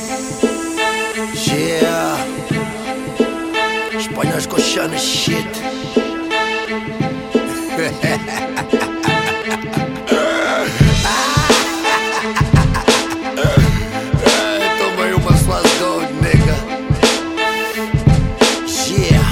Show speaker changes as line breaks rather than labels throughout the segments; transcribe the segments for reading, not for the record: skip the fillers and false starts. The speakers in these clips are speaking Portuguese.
Yeah, espanhóis coxando shit. Tomei uma suas gold, nigga. Yeah,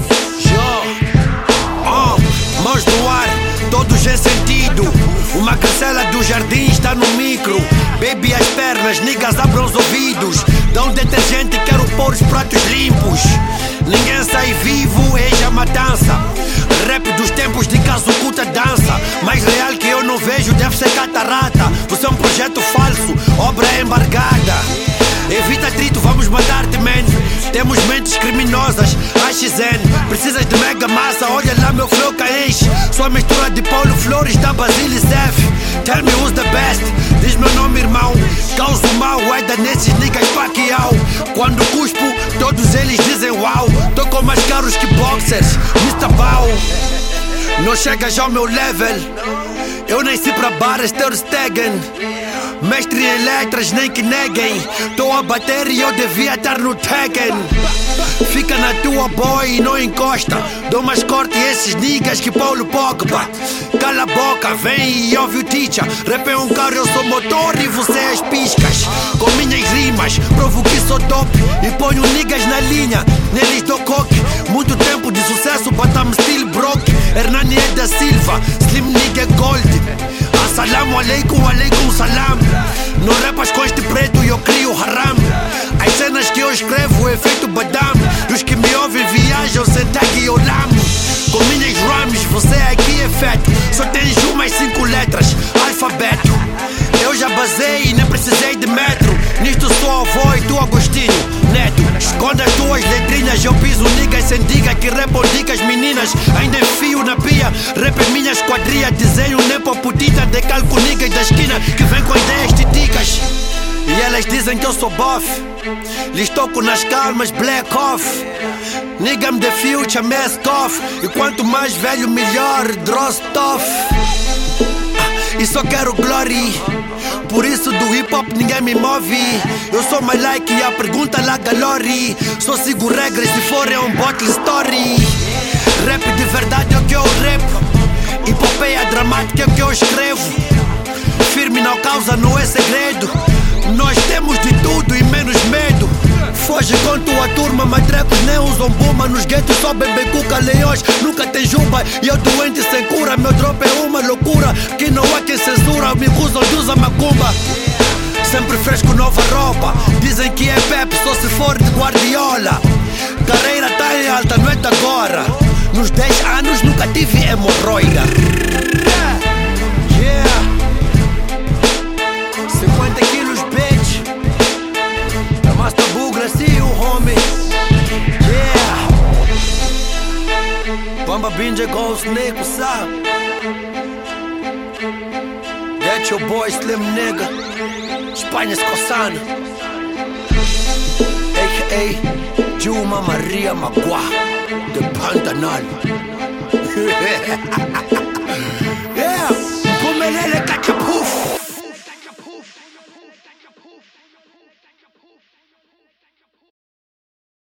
mãos no ar, todos em sentido. Uma cancela do jardim está no micro. Baby as pernas, niggas abram os ouvidos. Dão detergente, quero pôr os pratos limpos. Ninguém sai vivo, eis a matança. Rap dos tempos de caso oculta dança. Mais real que eu não vejo deve ser catarata. Você é um projeto falso, obra embargada. Evita atrito, vamos matar-te, man. Temos mentes criminosas, AXN. Precisas de mega massa, olha lá meu flow caenche. Sou a mistura de Paulo Flores da Basile Zef. Tell me who's the best, diz meu nome, irmão. Causo mal, da nesses niggas Pacquiao. Quando cuspo, todos eles dizem wow. Tô com mais caros que boxers, Mr. Bow. Não chegas ao meu level, eu nasci pra barras ter Stegen. Mestre em letras, nem que neguem. Tô a bater e eu devia estar no Tekken. Fica na tua boy e não encosta. Dou mais corte esses niggas que Paulo Pogba. Cala a boca, vem e ouve o teacher. Rap é um carro, eu sou motor e você as piscas. Com minhas rimas, provo que sou top. E ponho niggas na linha, neles dou coque. Muito tempo de sucesso, but I'm still broke. Hernani é da Silva, Slim nigga gold. Assalamu alaikum, alaikum salam. Não rapas com este preto e eu crio haram. As cenas que eu escrevo, efeito badam. E os que me ouvem viajam, sentag e olam. Com minhas rhymes, você aqui é feto. Só tens umas 5 letras, alfabeto. Eu já basei e nem precisei de metro. Nisto sou avô e tu Agostinho, neto. Esconda as tuas letrinhas, eu piso niggas sem diga. Que repam dicas meninas, ainda enfio na pia. Rap minha esquadria, desenho nem pra putita. Decalco niggas da esquina que vem com ideias titicas. E elas dizem que eu sou buff. Lhes toco nas calmas, black off. Nigga I'm the future, mask off. E quanto mais velho melhor, Drostoff. E só quero glory. Por isso do hip hop ninguém me move. Eu sou my like e a pergunta lá galore. Só sigo regras se for é um bottle story. Rap de verdade é o que eu rap. Epopeia dramática é o que eu escrevo. Firme não causa, não é segredo. Nós temos de tudo e menos medo. Foge com tua turma, matrecos nem usam buma. Nos guetos só bebem cuca, leões nunca tem juba. E eu doente sem cura, meu drop é uma loucura. Que não há quem censura, me acusam de usar macumba. Sempre fresco, nova roupa. Dizem que é Pep, só se for de Guardiola. Carreira tá em alta, não é de agora. Nos 10 anos nunca tive hemorroida. Yeah, 50 quilos, bitch. Da Master Bugra, see you, homie. Yeah, Bamba Binja Ghost Nick, what's up? That's your boy Slim nigga. Espanha escoçana, a.k.a. Juma Maria Magua de Pantanal.